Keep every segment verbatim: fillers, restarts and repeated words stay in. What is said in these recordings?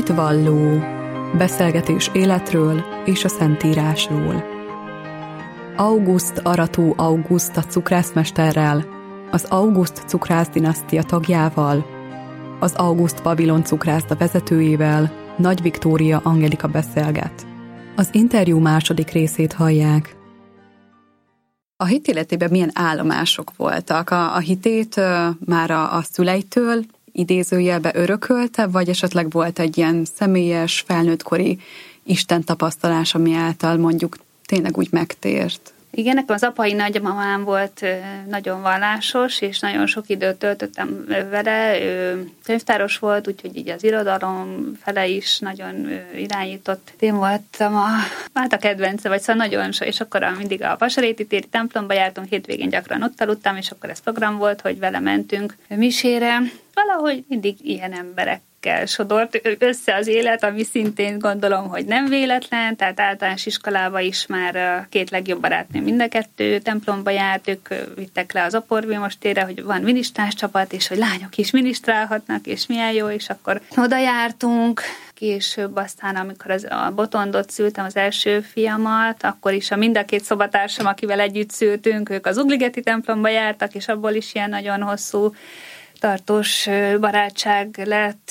Hitvalló. Beszélgetés életről és a Szentírásról. Auguszt Arató Auguszta cukrászmesterrel, az Auguszt cukrász-dinasztia tagjával, az Auguszt Babilon cukrászda vezetőjével, Nagy Viktória Angelika beszélget. Az interjú második részét hallják. A hit életében milyen állomások voltak? A, a hitét uh, már a, a szüleitől idézőjelbe örökölte, vagy esetleg volt egy ilyen személyes, felnőttkori Isten tapasztalás, ami által mondjuk tényleg úgy megtért? Igen, nekem az apai nagymamám volt nagyon vallásos, és nagyon sok időt töltöttem vele. Ő könyvtáros volt, úgyhogy így az irodalom fele is nagyon irányított. Én voltam a, hát a kedvence, vagy szóval nagyon sok, és akkor mindig a Vasaréti téri templomba jártunk, hétvégén gyakran ott aludtam, és akkor ez program volt, hogy vele mentünk misére. Valahogy mindig ilyen emberek sodort össze az élet, ami szintén gondolom, hogy nem véletlen, tehát általános iskolába is már a két legjobb barátnőm mind a kettő templomba járt, ők vittek le az Aporvémos térre, hogy van minisztrás csapat, és hogy lányok is minisztrálhatnak, és milyen jó, és akkor oda jártunk. Később aztán, amikor az, a Botondot szültem, az első fiamat, akkor is a mind a két szobatársam, akivel együtt szültünk, ők az Ugligeti templomba jártak, és abból is ilyen nagyon hosszú tartós barátság lett.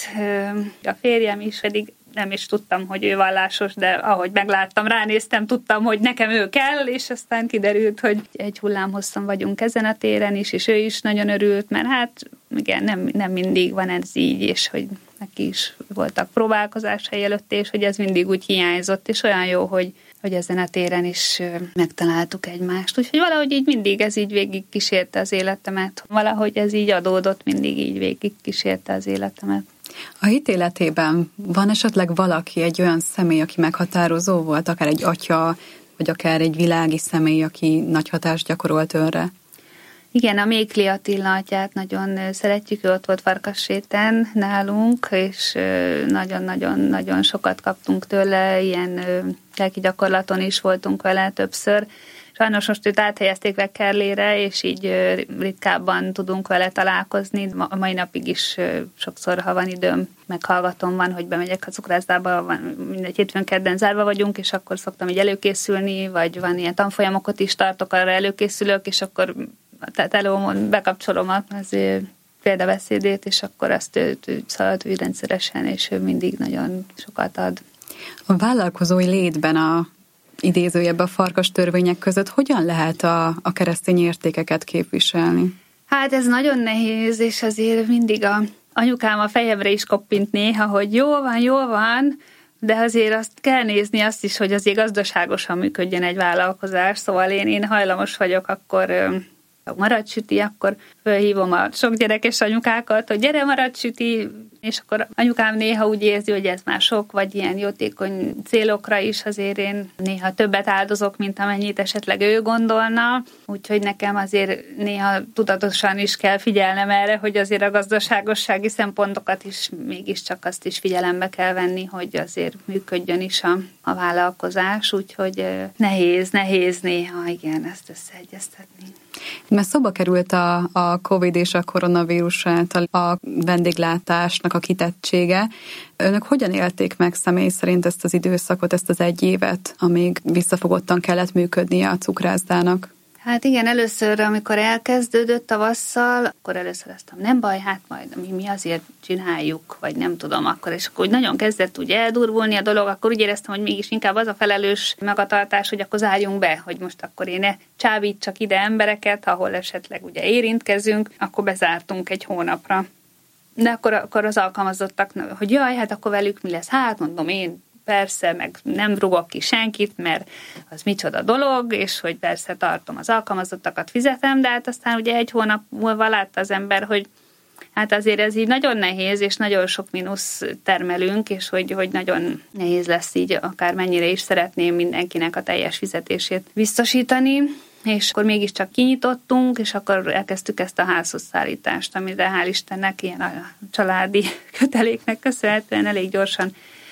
A férjem is, pedig nem is tudtam, hogy ő vallásos, de ahogy megláttam, ránéztem, tudtam, hogy nekem ő kell, és aztán kiderült, hogy egy hullámhosszon vagyunk ezen a téren is, és ő is nagyon örült, mert hát igen, nem, nem mindig van ez így, és hogy neki is voltak próbálkozásai előtt, és hogy ez mindig úgy hiányzott, és olyan jó, hogy hogy ezen a téren is megtaláltuk egymást. Úgyhogy valahogy így mindig ez így végig kísérte az életemet. Valahogy ez így adódott, mindig így végig kísérte az életemet. A hit életében van esetleg valaki, egy olyan személy, aki meghatározó volt, akár egy atya, vagy akár egy világi személy, aki nagy hatást gyakorolt önre? Igen, a Mékli Attila atyát nagyon szeretjük, ő ott volt Farkasréten nálunk, és nagyon-nagyon-nagyon sokat kaptunk tőle, ilyen lelki gyakorlaton is voltunk vele többször. Sajnos most őt áthelyezték Vekkerlére, és így ritkábban tudunk vele találkozni. A mai napig is sokszor, ha van időm, meghallgatom van, hogy bemegyek a cukrászdába, mindegy hétfőn kedden zárva vagyunk, és akkor szoktam így előkészülni, vagy van ilyen tanfolyamokat is tartok, arra előkészülök, és akkor tehát előmond, bekapcsolom az példabeszédét, és akkor azt szalad ő rendszeresen, és ő mindig nagyon sokat ad. A vállalkozói létben a idézőjebben a farkas törvények között hogyan lehet a, a keresztény értékeket képviselni? Hát ez nagyon nehéz, és azért mindig a anyukám a fejemre is koppint néha, hogy jó van, jó van, de azért azt kell nézni azt is, hogy azért gazdaságosan működjön egy vállalkozás, szóval én, én hajlamos vagyok, akkor maradj süti, akkor fölhívom a sok gyerekes anyukákat, hogy gyere, maradj süti, és akkor anyukám néha úgy érzi, hogy ez már sok, vagy ilyen jótékony célokra is azért én néha többet áldozok, mint amennyit esetleg ő gondolna, úgyhogy nekem azért néha tudatosan is kell figyelnem erre, hogy azért a gazdaságossági szempontokat is mégiscsak azt is figyelembe kell venni, hogy azért működjön is a, a vállalkozás, úgyhogy nehéz, nehéz néha, igen, ezt összeegyeztetni. Mert szóba került a, a Covid és a koronavírus által a vendéglátásnak a kitettsége. Önök hogyan élték meg személy szerint ezt az időszakot, ezt az egy évet, amíg visszafogottan kellett működnie a cukrászdának? Hát igen, először, amikor elkezdődött tavasszal, akkor először azt mondtam, nem baj, hát majd mi, mi azért csináljuk, vagy nem tudom akkor, és akkor úgy nagyon kezdett úgy eldurvulni a dolog, akkor úgy éreztem, hogy mégis inkább az a felelős magatartás, hogy akkor zárjunk be, hogy most akkor én ne csábítsak ide embereket, ahol esetleg ugye érintkezünk, akkor bezártunk egy hónapra. De akkor, akkor az alkalmazottak, hogy jaj, hát akkor velük mi lesz? Hát mondom én, persze, meg nem rugok ki senkit, mert az micsoda dolog, és hogy persze tartom az alkalmazottakat, fizetem, de hát aztán ugye egy hónap múlva látta az ember, hogy hát azért ez így nagyon nehéz, és nagyon sok mínusz termelünk, és hogy, hogy nagyon nehéz lesz így, akár mennyire is szeretném mindenkinek a teljes fizetését biztosítani, és akkor mégiscsak kinyitottunk, és akkor elkezdtük ezt a házhoz szállítást, amire hál' Istennek ilyen a családi köteléknek köszönhetően elég gyorsan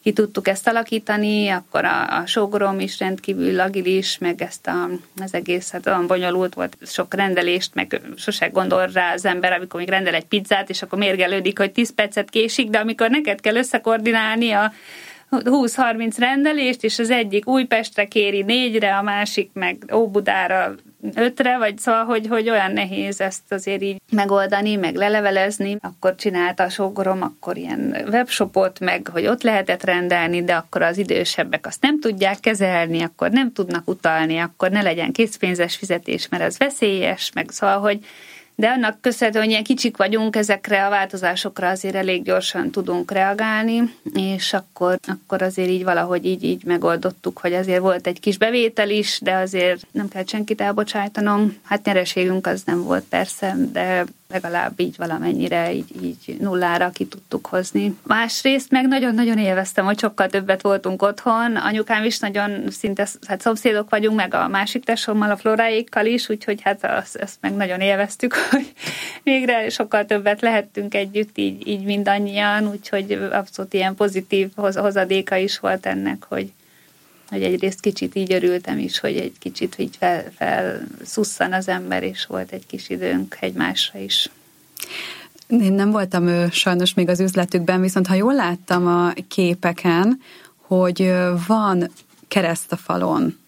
ki tudtuk ezt alakítani, akkor a, a sógorom is rendkívül agilis, meg ezt a, az egészet olyan bonyolult volt, sok rendelést, meg sose gondol rá az ember, amikor még rendel egy pizzát, és akkor mérgelődik, hogy tíz percet késik, de amikor neked kell összekoordinálni a húsz-harminc rendelést, és az egyik Újpestre kéri négyre, a másik meg Óbudára ötre, vagy szóval, hogy, hogy olyan nehéz ezt azért így megoldani, meg lelevelezni. Akkor csinálta a sógorom akkor ilyen webshopot, meg hogy ott lehetett rendelni, de akkor az idősebbek azt nem tudják kezelni, akkor nem tudnak utalni, akkor ne legyen készpénzes fizetés, mert ez veszélyes, meg szóval, hogy de annak köszönhetően, hogy ilyen kicsik vagyunk, ezekre a változásokra azért elég gyorsan tudunk reagálni, és akkor, akkor azért így valahogy így, így megoldottuk, hogy azért volt egy kis bevétel is, de azért nem kell senkit elbocsájtanom. Hát nyereségünk az nem volt persze, de legalább így valamennyire így, így nullára ki tudtuk hozni. Másrészt meg nagyon-nagyon élveztem, hogy sokkal többet voltunk otthon. Anyukám is nagyon szinte, hát szomszédok vagyunk, meg a másik tesómmal, a Floráékkal is, úgyhogy hát azt, azt meg nagyon élveztük, hogy végre sokkal többet lehettünk együtt, így, így mindannyian, úgyhogy abszolút ilyen pozitív hozadéka is volt ennek, hogy hogy egyrészt kicsit így örültem is, hogy egy kicsit így fel, felszusszan az ember, és volt egy kis időnk egymásra is. Én nem voltam ő, sajnos még az üzletükben, viszont ha jól láttam a képeken, hogy van kereszt a falon.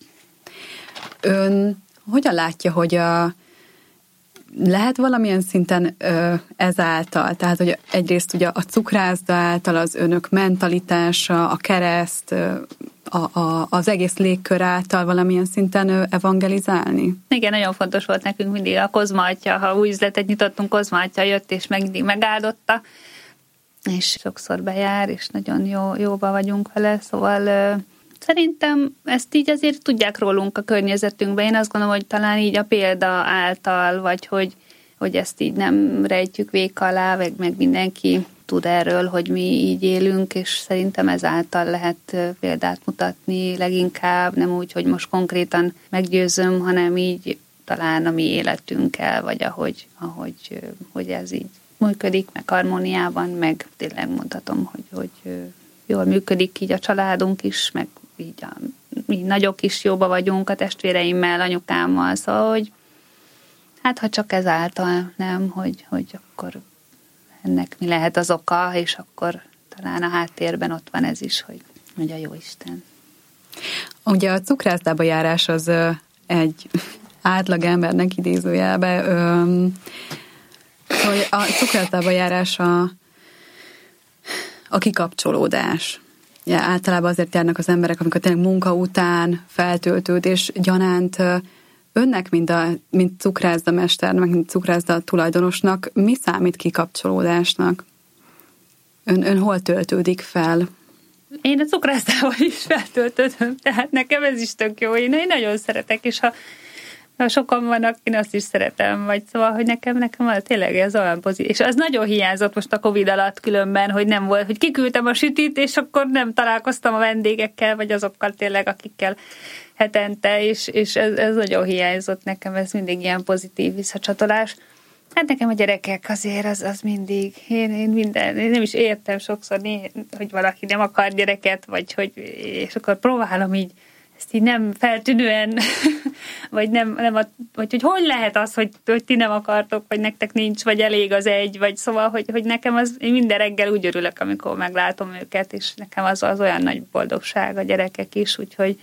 Ön hogyan látja, hogy a, lehet valamilyen szinten ö, ezáltal, tehát hogy egyrészt ugye a cukrászda által az önök mentalitása, a kereszt, ö, A, a, az egész légkör által valamilyen szinten evangelizálni? Igen, nagyon fontos volt nekünk mindig a Kozma Atya, ha új üzletet nyitottunk, Kozma Atya jött, és meg mindig megáldotta, és sokszor bejár, és nagyon jó, jóba vagyunk vele, szóval ö, szerintem ezt így azért tudják rólunk a környezetünkben. Én azt gondolom, hogy talán így a példa által, vagy hogy, hogy ezt így nem rejtjük véka alá, meg, meg mindenki tud erről, hogy mi így élünk, és szerintem ezáltal lehet példát mutatni leginkább, nem úgy, hogy most konkrétan meggyőzöm, hanem így talán a mi életünkkel, vagy ahogy, ahogy hogy ez így működik, meg harmóniában, meg tényleg mondhatom, hogy, hogy jól működik így a családunk is, meg így a, mi nagyok is jóba vagyunk a testvéreimmel, anyukámmal, szóval, hogy hát ha csak ezáltal nem, hogy, hogy akkor ennek mi lehet az oka, és akkor talán a háttérben ott van ez is, hogy, hogy a Jóisten. Ugye a cukrászdába járás az egy átlag embernek idézőjelbe, hogy a cukrászdába járás a, a kikapcsolódás. Ja, általában azért járnak az emberek, amikor tényleg munka után feltöltődés gyanánt. Önnek, mint, a, mint cukrászda mesternek, mint cukrászda tulajdonosnak, mi számít kikapcsolódásnak? Ön, ön hol töltődik fel? Én a cukrászdával is feltöltöm, tehát nekem ez is tök jó. Én, én nagyon szeretek, és ha, ha sokan vannak, én azt is szeretem, vagy szóval, hogy nekem, nekem tényleg ez olyan pozitív. És az nagyon hiányzott most a Covid alatt különben, hogy nem volt, hogy kiküldtem a sütit, és akkor nem találkoztam a vendégekkel, vagy azokkal tényleg, akikkel hetente, és, és ez, ez nagyon hiányzott nekem, ez mindig ilyen pozitív visszacsatolás. Hát nekem a gyerekek azért az, az mindig, én, én minden, én nem is értem sokszor, hogy valaki nem akar gyereket, vagy hogy, és akkor próbálom így, ezt így nem feltűnően, vagy nem, nem a, vagy hogy hogy lehet az, hogy, hogy ti nem akartok, vagy nektek nincs, vagy elég az egy, vagy szóval, hogy, hogy nekem az, én minden reggel úgy örülök, amikor meglátom őket, és nekem az, az olyan nagy boldogság a gyerekek is, úgyhogy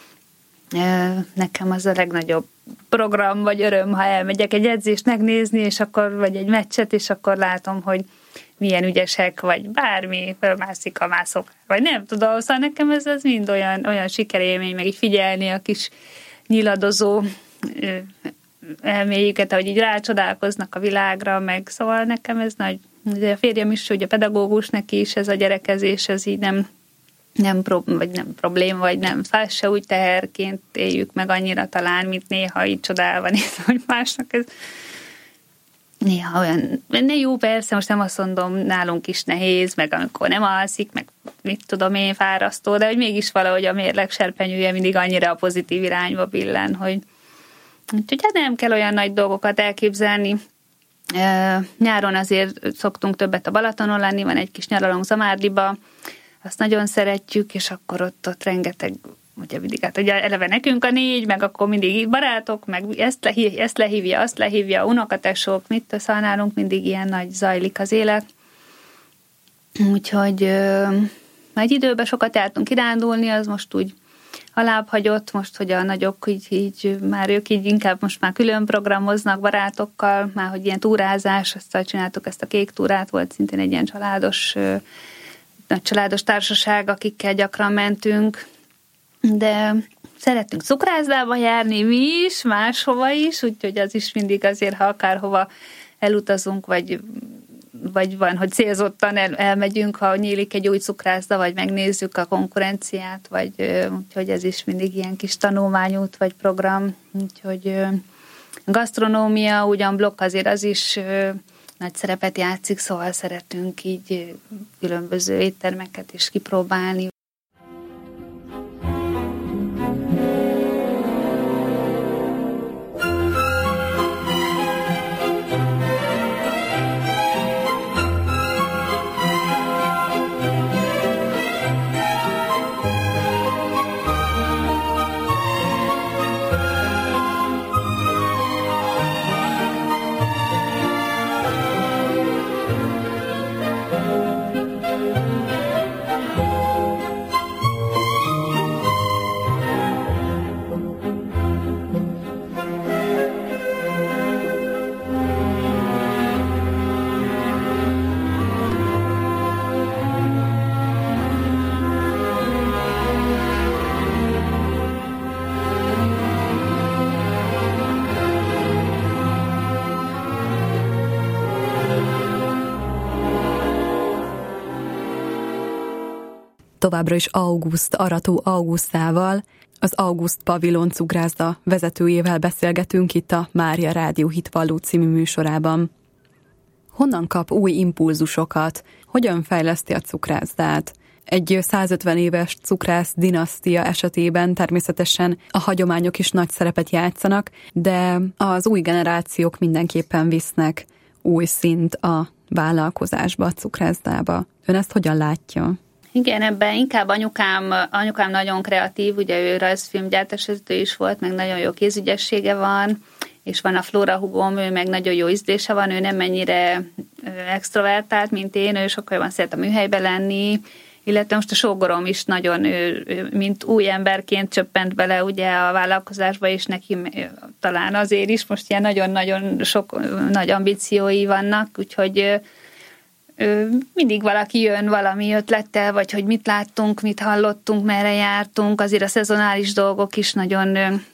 nekem az a legnagyobb program, vagy öröm, ha elmegyek egy edzést megnézni, és akkor, vagy egy meccset, és akkor látom, hogy milyen ügyesek, vagy bármi, fölmászik a mászok, vagy nem tudom, szóval nekem ez, ez mind olyan, olyan sikerélmény, meg így figyelni a kis nyiladozó elméjüket, ahogy így rácsodálkoznak a világra, meg szóval nekem ez nagy, ugye a férjem is, hogy a pedagógus, neki is ez a gyerekezés, ez így nem nem, pro, vagy nem problém, vagy nem, szóval se úgy teherként éljük meg annyira talán, mint néha így csodálva nézve, hogy másnak ez néha olyan, ne jó persze, most nem azt mondom, nálunk is nehéz, meg amikor nem alszik, meg mit tudom én, fárasztó, de hogy mégis valahogy a mérleg serpenyője mindig annyira a pozitív irányba billen, hogy úgyhogy hát nem kell olyan nagy dolgokat elképzelni. Nyáron azért szoktunk többet a Balatonon lenni, van egy kis nyaralónk Zamárdiba, azt nagyon szeretjük, és akkor ott, ott rengeteg, ugye mindig, hát ugye eleve nekünk a négy, meg akkor mindig barátok, meg ezt, lehív, ezt lehívja, azt lehívja, unokatesók, mit szóval nálunk mindig ilyen nagy zajlik az élet. Úgyhogy már egy időben sokat jártunk kirándulni, az most úgy alább hagyott, most, hogy a nagyok így, így már ők így inkább most már külön programoznak barátokkal, már hogy ilyen túrázás, aztán csináltuk ezt a kék túrát, volt szintén egy ilyen családos, nagy családos társaság, akikkel gyakran mentünk, de szeretünk cukrászdába járni mi is, máshova is, úgyhogy az is mindig azért, ha akárhova elutazunk, vagy vagy van, hogy célzottan el, elmegyünk, ha nyílik egy új cukrászda, vagy megnézzük a konkurenciát, vagy úgyhogy ez is mindig ilyen kis tanulmányút, vagy program. Úgyhogy gasztronómia, ugyan blokk azért az is nagy szerepet játszik, szóval szeretünk így különböző éttermeket is kipróbálni. Továbbra is Auguszt Arató Augusztával, az Auguszt Pavilon cukrászda vezetőjével beszélgetünk itt a Mária Rádió Hitvalló című műsorában. Honnan kap új impulzusokat? Hogyan fejleszti a cukrászdát? Egy százötven éves cukrász dinasztia esetében természetesen a hagyományok is nagy szerepet játszanak, de az új generációk mindenképpen visznek új szint a vállalkozásba, a cukrászdába. Ön ezt hogyan látja? Igen, ebben inkább anyukám, anyukám nagyon kreatív, ugye ő rajzfilmgyártásvezető is volt, meg nagyon jó kézügyessége van, és van a Flóra húgom, ő meg nagyon jó ízlése van, ő nem ennyire extrovertált, mint én, ő sokkal jobban szeret a műhelybe lenni, illetve most a sógorom is nagyon, ő, ő, mint új emberként csöppent bele ugye a vállalkozásba, és neki talán azért is most ilyen nagyon-nagyon sok nagy ambíciói vannak, úgyhogy mindig valaki jön valami ötlettel, vagy hogy mit láttunk, mit hallottunk, merre jártunk, azért a szezonális dolgok is nagyon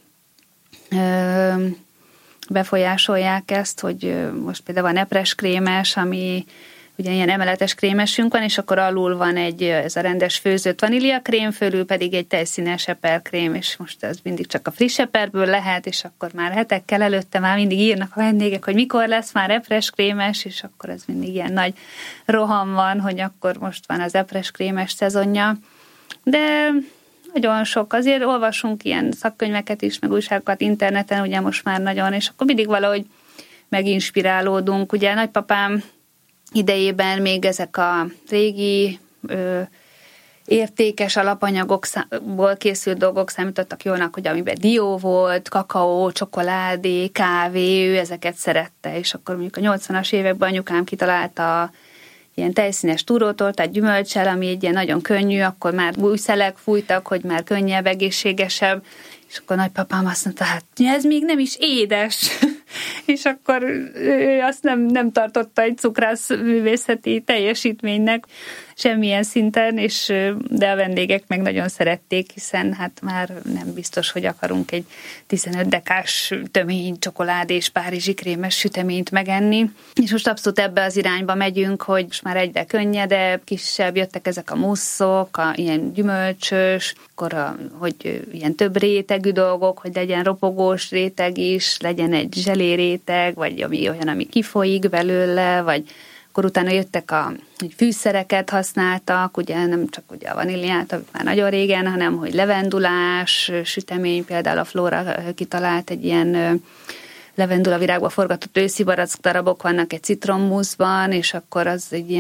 ö, befolyásolják ezt, hogy most például van epres krémes, ami ugye ilyen emeletes krémesünk van, és akkor alul van egy, ez a rendes főzött vaníliakrém, fölül pedig egy tejszínes eperkrém, és most ez mindig csak a friss eperből lehet, és akkor már hetekkel előtte már mindig írnak a vendégek, hogy mikor lesz már epres krémes, és akkor ez mindig ilyen nagy roham van, hogy akkor most van az epres krémes szezonja. De nagyon sok, azért olvasunk ilyen szakkönyveket is, meg újságokat interneten, ugye most már nagyon, és akkor mindig valahogy meginspirálódunk. Ugye nagypapám idejében még ezek a régi ö, értékes alapanyagokból készült dolgok számítottak jónak, hogy amiben dió volt, kakaó, csokoládé, kávé, ő ezeket szerette, és akkor mondjuk a nyolcvanas években anyukám kitalálta ilyen tejszínes túrótortát gyümölccsel, ami egy ilyen nagyon könnyű, akkor már új szelek fújtak, hogy már könnyebb, egészségesebb, és akkor nagypapám azt mondta, hát ez még nem is édes. És akkor ő azt nem, nem tartotta egy cukrász művészeti teljesítménynek semmilyen szinten, és, de a vendégek meg nagyon szerették, hiszen hát már nem biztos, hogy akarunk egy tizenöt dekás tömény csokoládés párizsi krémes süteményt megenni. És most abszolút ebbe az irányba megyünk, hogy most már egyre könnyedebb, kisebb, jöttek ezek a musszok, a, ilyen gyümölcsös, akkor a, hogy ilyen több rétegű dolgok, hogy legyen ropogós réteg is, legyen egy zselé réteg, vagy ami olyan, ami kifolyik belőle, vagy akkor utána jöttek a hogy fűszereket használtak, ugye nem csak ugye a vaníliát, amit már nagyon régen, hanem hogy levendulás, sütemény, például a Flóra kitalált egy ilyen levendula virágba forgatott őszi barack darabok vannak egy citrommuszban, és akkor az egy ilyen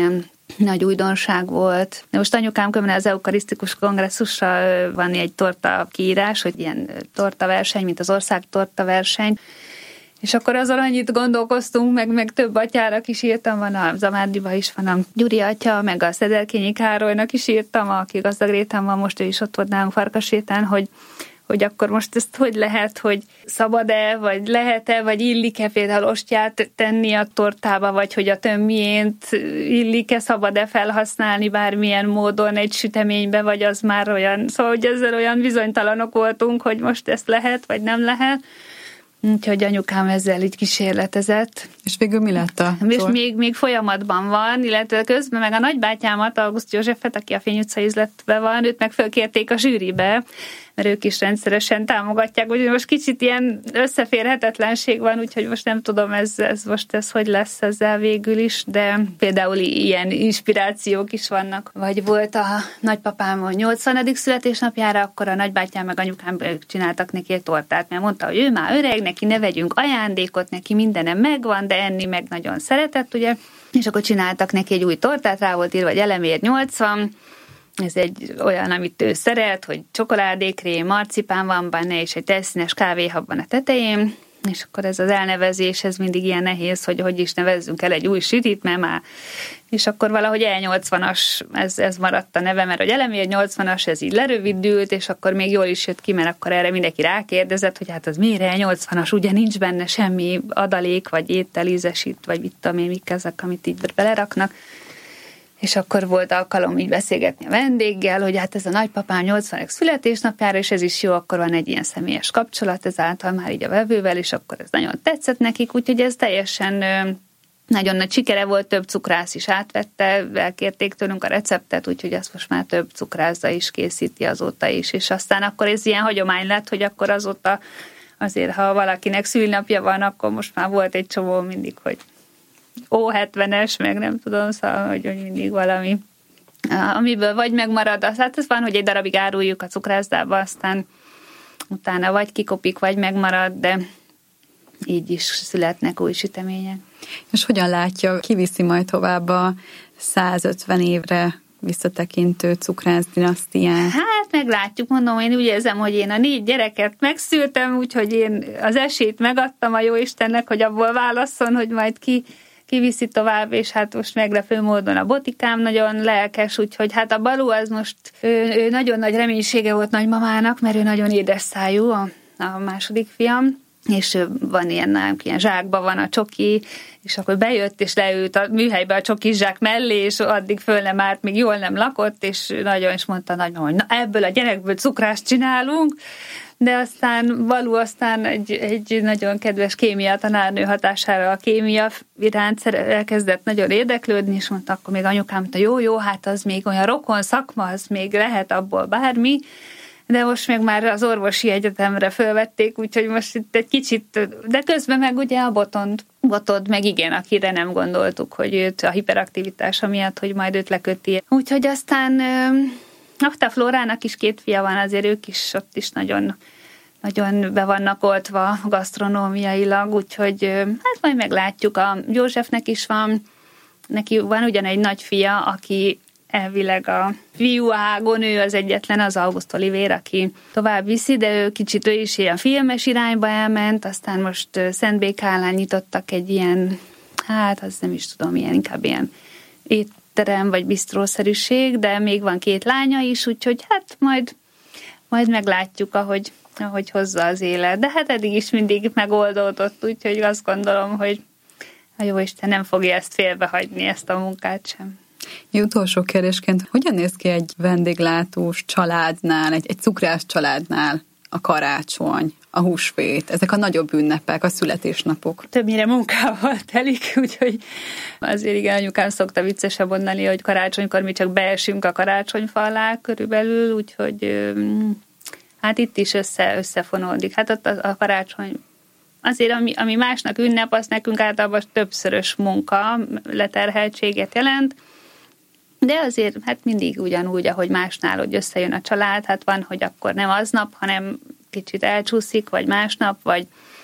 nagy újdonság volt. De most anyukám kömne az eukarisztikus kongresszusra van egy torta kiírás, hogy ilyen torta verseny, mint az ország torta verseny. És akkor azon annyit gondolkoztunk, meg, meg több atyának is írtam, van a Zamárdiba is van a Gyuri atya, meg a Szederkényi Károlynak is írtam, aki Gazdagréten van, most ő is ott volt nálunk Farkasréten, hogy hogy akkor most ezt hogy lehet, hogy szabad-e, vagy lehet-e, vagy illik-e például ostját tenni a tortába, vagy hogy a tömbjént illik-e, szabad-e felhasználni bármilyen módon egy süteménybe, vagy az már olyan, szóval hogy ezzel olyan bizonytalanok voltunk, hogy most ezt lehet, vagy nem lehet. Úgyhogy anyukám ezzel így kísérletezett. És végül mi lett a És még, még folyamatban van, illetve közben meg a nagybátyámat, August Józsefet, aki a Fény utca üzletben van, őt meg fölkérték a zsűribe, mert ők is rendszeresen támogatják, úgyhogy most kicsit ilyen összeférhetetlenség van, úgyhogy most nem tudom, ez, ez most ez hogy lesz ezzel végül is, de például ilyen inspirációk is vannak. Vagy volt a nagypapám a nyolcvanadik születésnapjára, akkor a nagybátyám meg anyukám csináltak neki egy tortát, mert mondta, hogy ő már öreg, neki ne vegyünk ajándékot, neki mindenem megvan, de enni meg nagyon szeretett, ugye, és akkor csináltak neki egy új tortát, rá volt írva, hogy elemér nyolcvan, ez egy olyan, amit ő szeret, hogy csokoládékrém, marcipán van benne, és egy tejszínes kávéhab van a tetején, és akkor ez az elnevezés, ez mindig ilyen nehéz, hogy hogy is nevezzünk el egy új sütit, mert már, és akkor valahogy E nyolcvanas, ez, ez maradt a neve, mert hogy elemér nyolcvanas, ez így lerövidült, és akkor még jól is jött ki, mert akkor erre mindenki rákérdezett, hogy hát az miért E nyolcvanas, ugye nincs benne semmi adalék, vagy étel, ízesít, vagy mit tudom én, mik ezek, amit így beleraknak. És akkor volt alkalom így beszélgetni a vendéggel, hogy hát ez a nagypapám nyolcvanedik születésnapjára, és ez is jó, akkor van egy ilyen személyes kapcsolat, ezáltal már így a vevővel, és akkor ez nagyon tetszett nekik, úgyhogy ez teljesen nagyon nagy sikere volt, több cukrász is átvette, elkérték tőlünk a receptet, úgyhogy azt most már több cukrászda is készíti azóta is, és aztán akkor ez ilyen hagyomány lett, hogy akkor azóta azért, ha valakinek szülinapja van, akkor most már volt egy csomó mindig, hogy ó hetvenes, meg nem tudom, szóval, hogy mindig valami, amiből vagy megmarad, az, hát ez van, hogy egy darabig áruljuk a cukrászdába, aztán utána vagy kikopik, vagy megmarad, de így is születnek új sütemények. És hogyan látja, kiviszi majd tovább a százötven évre visszatekintő cukrász dinasztián? Hát meglátjuk, mondom, én úgy érzem, hogy én a négy gyereket megszültem, úgyhogy én az esélyt megadtam a Jóistennek, hogy abból válasszon, hogy majd ki kiviszi tovább, és hát most meglepő módon a Botikám nagyon lelkes, úgyhogy hát a Balú az most ő, ő nagyon nagy reménysége volt nagymamának, mert ő nagyon édes szájú, a, a második fiam, és ő van ilyen, ilyen zsákban van a csoki, és akkor bejött, és leült a műhelybe a csokis zsák mellé, és addig föl nem állt, még jól nem lakott, és nagyon is mondta nagymama, hogy na ebből a gyerekből cukrást csinálunk, de aztán Balú aztán egy, egy nagyon kedves kémia tanárnő hatására a kémia iránt elkezdett nagyon érdeklődni, és mondta, akkor még anyukám mondta, jó, jó, hát az még olyan rokon szakma, az még lehet abból bármi, de most meg már az orvosi egyetemre fölvették, úgyhogy most itt egy kicsit, de közben meg ugye a Botond, Botond meg igen, akire nem gondoltuk, hogy őt a hiperaktivitása miatt, hogy majd őt leköti. Úgyhogy aztán Akta Flórának is két fia van, azért ők is ott is nagyon, nagyon be vannak oltva gasztronómiailag, úgyhogy hát majd meglátjuk. A Józsefnek is van, neki van ugyan egy nagy fia, aki elvileg a fiú ágon, ő az egyetlen, az August Olivér, aki tovább viszi, de ő kicsit ő is ilyen filmes irányba elment, aztán most Szentbékálán nyitottak egy ilyen, hát az nem is tudom, ilyen, inkább ilyen étterem vagy bistrószerűség, de még van két lánya is, úgyhogy hát majd, majd meglátjuk, ahogy, ahogy hozza az élet. De hát eddig is mindig megoldódott, úgyhogy azt gondolom, hogy a Jóisten nem fogja ezt félbehagyni, ezt a munkát sem. Jó, utolsó kérdésként, hogyan néz ki egy vendéglátós családnál, egy, egy cukrász családnál a karácsony, a húsvét, ezek a nagyobb ünnepek, a születésnapok? Többnyire munkával telik, úgyhogy azért igen, anyukám szokta viccesebb mondani, hogy karácsonykor mi csak beesünk a karácsonyfa alá körülbelül, úgyhogy hát itt is össze, összefonódik. Hát ott a, a karácsony azért, ami, ami másnak ünnep, az nekünk általában többszörös munka, leterheltséget jelent, de azért hát mindig ugyanúgy, ahogy másnál, hogy összejön a család, hát van, hogy akkor nem aznap, hanem kicsit elcsúszik, vagy másnap, vagy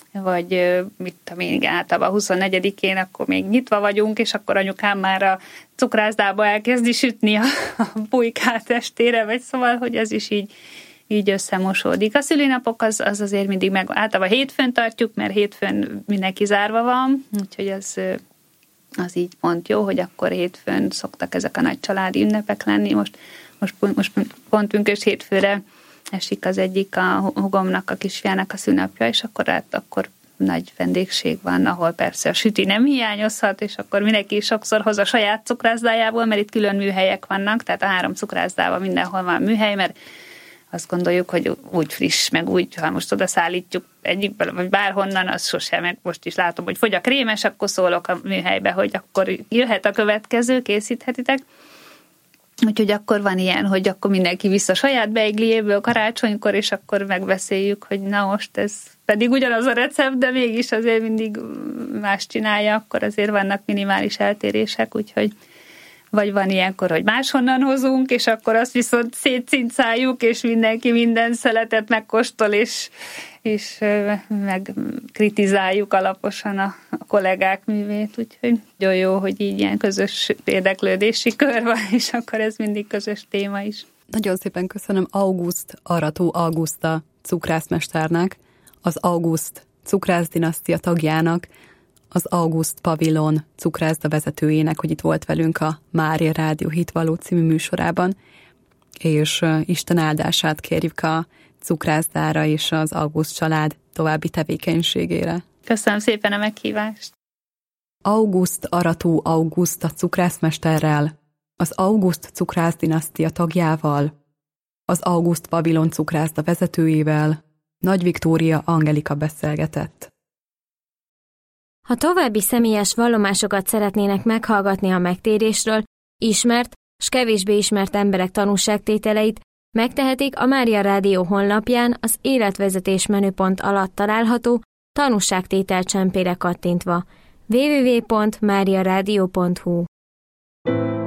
vagy mit tudom én, általában huszonnegyedikén akkor még nyitva vagyunk, és akkor anyukám már a cukrászdába elkezdi sütni a, a pulykát estére, vagy szóval, hogy ez is így, így összemosódik. A szülinapok az, az azért mindig meg, általában hétfőn tartjuk, mert hétfőn mindenki zárva van, úgyhogy az, az így pont jó, hogy akkor hétfőn szoktak ezek a nagy családi ünnepek lenni. Most, most, most pont pünkösd hétfőre esik az egyik a hugomnak, a kisfiának a szünnapja, és akkor hát akkor nagy vendégség van, ahol persze a süti nem hiányozhat, és akkor mindenki sokszor hoz a saját cukrászdájából, mert itt külön műhelyek vannak, tehát a három cukrászdában mindenhol van műhely, mert azt gondoljuk, hogy úgy friss, meg úgy, ha most oda szállítjuk egyikből, vagy bárhonnan, az sosem, meg most is látom, hogy fogy a krémes, akkor szólok a műhelybe, hogy akkor jöhet a következő, készíthetitek. Úgyhogy akkor van ilyen, hogy akkor mindenki vissza saját beigliéből karácsonykor, és akkor megbeszéljük, hogy na most ez pedig ugyanaz a recept, de mégis azért mindig más csinálja, akkor azért vannak minimális eltérések, úgyhogy vagy van ilyenkor, hogy máshonnan hozunk, és akkor azt viszont szétszincáljuk, és mindenki minden szeletet megkóstol, és, és megkritizáljuk alaposan a, a kollégák művét, úgyhogy nagyon jó, hogy így ilyen közös érdeklődési kör van, és akkor ez mindig közös téma is. Nagyon szépen köszönöm August Arató Auguszta cukrászmesternek, az August cukrászdinnasztia tagjának, az August Pavilon cukrászda vezetőjének, hogy itt volt velünk a Mária Rádió Hitvalló című műsorában, és Isten áldását kérjük a cukrászdára és az August család további tevékenységére. Köszönöm szépen a meghívást! August Arató Auguszta cukrászmesterrel, az August cukrászdinnasztia tagjával, az August Pavilon cukrászda vezetőjével Nagy Viktória Angelika beszélgetett. Ha további személyes vallomásokat szeretnének meghallgatni a megtérésről, ismert s kevésbé ismert emberek tanúságtételeit, megtehetik a Mária Rádió honlapján az életvezetés menüpont alatt található tanúságtétel csempére kattintva. double-u double-u double-u pont mária rádió pont hu